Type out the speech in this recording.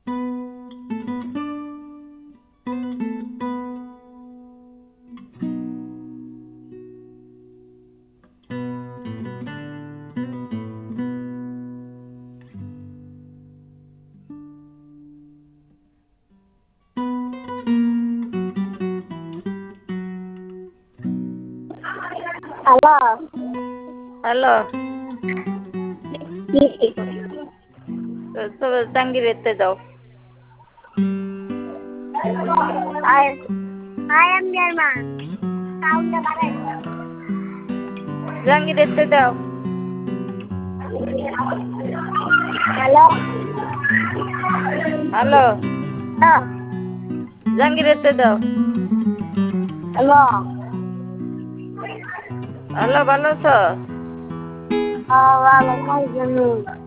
Hello. Hello. কি? তো জাঙ্গিরেতে যাও। I am your mom. Sound বাড়াই। জাঙ্গিরেতে যাও। হ্যালো। হ্যালো। হ্যাঁ। জাঙ্গিরেতে দাও। হ্যালো। হ্যালো, ভালো আছো? ভালো থাকবেন।